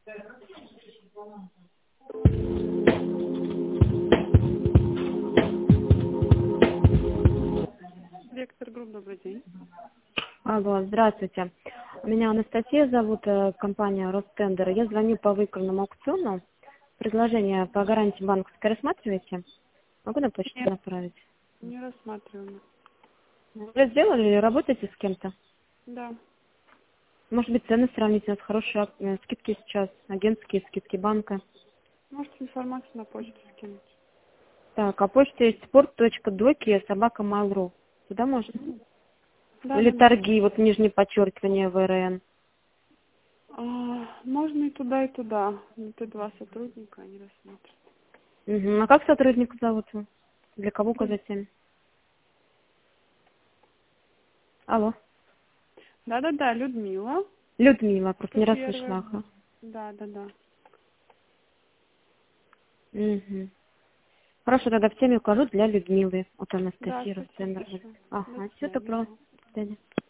Вектор Групп, добрый день. Алло, здравствуйте. Меня Анастасия зовут, компания Ростендер. Я звоню по выигранному аукциону. Предложение по гарантии банковской рассматриваете? Могу на почту Нет, направить? не рассматриваем. Вы сделали или работаете с кем-то? Да. Может быть, цены сравнить, у нас хорошие скидки сейчас, агентские скидки банка. Можете информацию на почту скинуть. Так, а почта есть sport.doki@mail.ru. Туда можно? Да, Или да, да. торги, вот нижнее подчеркивание ВРН. Можно и туда, и туда. Но ты два сотрудника, они рассмотрят. Угу. А как сотрудника зовут? Для кого указать цены? Алло. Да, Людмила. Людмила, просто Это не первая. расслышала. Ага. Да. Угу. Хорошо, тогда в теме укажу для Людмилы. Вот Да, Анастасия спасибо Ростендер. большое. До Ага, все свидания. добро. До свидания.